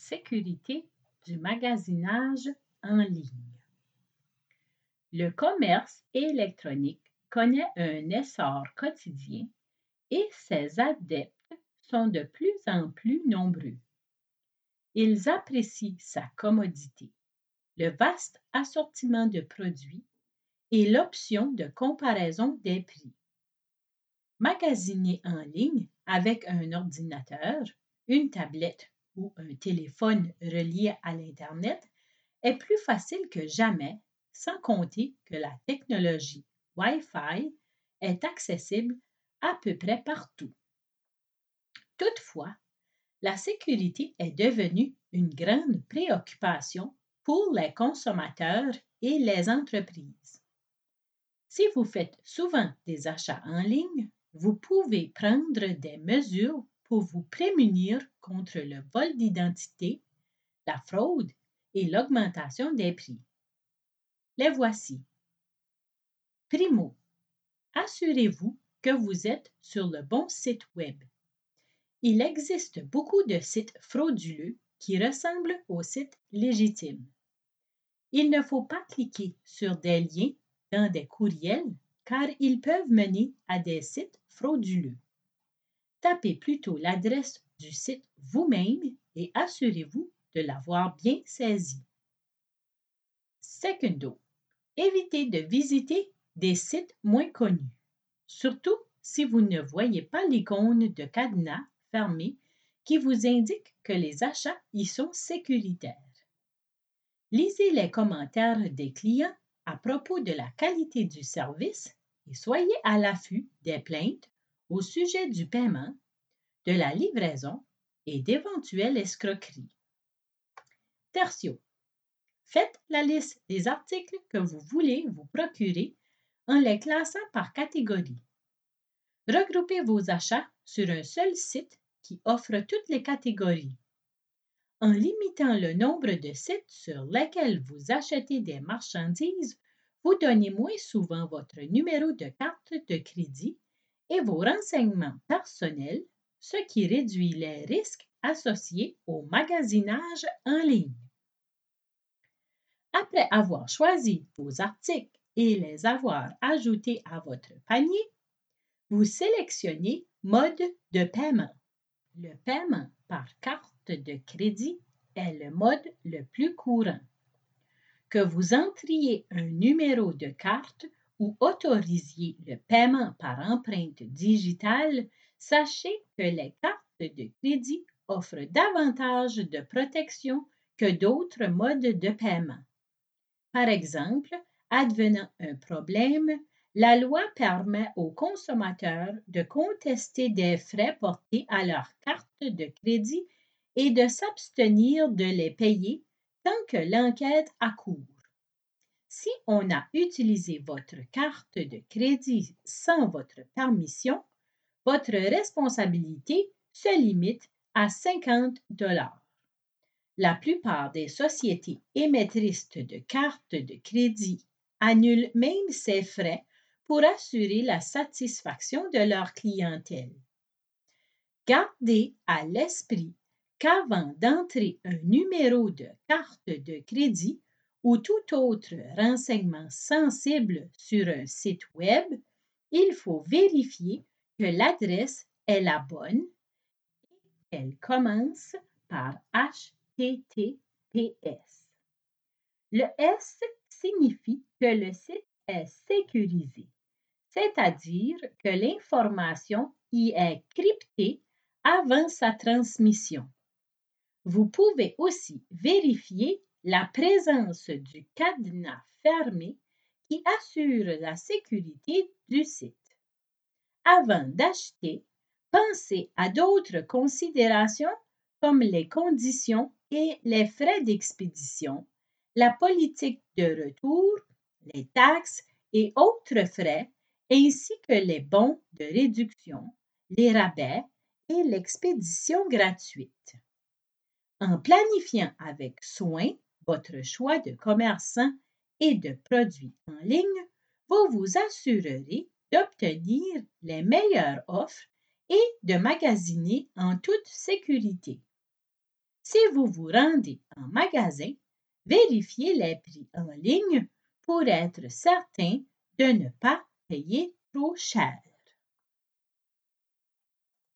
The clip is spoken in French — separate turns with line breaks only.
sécurité du magasinage en ligne. Le commerce électronique connaît un essor quotidien et ses adeptes sont de plus en plus nombreux. Ils apprécient sa commodité, le vaste assortiment de produits et l'option de comparaison des prix. Magasiner en ligne avec un ordinateur, une tablette ou un téléphone relié à l'Internet est plus facile que jamais, sans compter que la technologie Wi-Fi est accessible à peu près partout. Toutefois, la sécurité est devenue une grande préoccupation pour les consommateurs et les entreprises. Si vous faites souvent des achats en ligne, vous pouvez prendre des mesures pour vous prémunir contre le vol d'identité, la fraude et l'augmentation des prix. Les voici. Primo, assurez-vous que vous êtes sur le bon site Web. Il existe beaucoup de sites frauduleux qui ressemblent aux sites légitimes. Il ne faut pas cliquer sur des liens dans des courriels car ils peuvent mener à des sites frauduleux. Tapez plutôt l'adresse du site vous-même et assurez-vous de l'avoir bien saisi. Secundo, évitez de visiter des sites moins connus, surtout si vous ne voyez pas l'icône de cadenas fermé qui vous indique que les achats y sont sécuritaires. Lisez les commentaires des clients à propos de la qualité du service et soyez à l'affût des plaintes au sujet du paiement, de la livraison et d'éventuelles escroqueries. Tertio, faites la liste des articles que vous voulez vous procurer en les classant par catégorie. Regroupez vos achats sur un seul site qui offre toutes les catégories. En limitant le nombre de sites sur lesquels vous achetez des marchandises, vous donnez moins souvent votre numéro de carte de crédit et vos renseignements personnels, ce qui réduit les risques associés au magasinage en ligne. Après avoir choisi vos articles et les avoir ajoutés à votre panier, vous sélectionnez Mode de paiement. Le paiement par carte de crédit est le mode le plus courant. Que vous entriez un numéro de carte ou autorisiez le paiement par empreinte digitale, sachez que les cartes de crédit offrent davantage de protection que d'autres modes de paiement. Par exemple, advenant un problème, la loi permet aux consommateurs de contester des frais portés à leur carte de crédit et de s'abstenir de les payer tant que l'enquête a cours. Si on a utilisé votre carte de crédit sans votre permission, votre responsabilité se limite à 50 $. La plupart des sociétés émettrices de cartes de crédit annulent même ces frais pour assurer la satisfaction de leur clientèle. Gardez à l'esprit qu'avant d'entrer un numéro de carte de crédit ou tout autre renseignement sensible sur un site Web, il faut vérifier que l'adresse est la bonne et qu'elle commence par HTTPS. Le S signifie que le site est sécurisé, c'est-à-dire que l'information y est cryptée avant sa transmission. Vous pouvez aussi vérifier la présence du cadenas fermé qui assure la sécurité du site. Avant d'acheter, pensez à d'autres considérations comme les conditions et les frais d'expédition, la politique de retour, les taxes et autres frais, ainsi que les bons de réduction, les rabais et l'expédition gratuite. En planifiant avec soin votre choix de commerçant et de produits en ligne, vous vous assurerez d'obtenir les meilleures offres et de magasiner en toute sécurité. Si vous vous rendez en magasin, vérifiez les prix en ligne pour être certain de ne pas payer trop cher.